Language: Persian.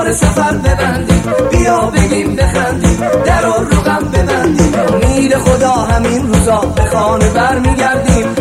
بار سفر ببندیم، بیا بگیم بخندیم، در رو غم ببندیم. امید خدا همین روزا به خانه برمیگردیم.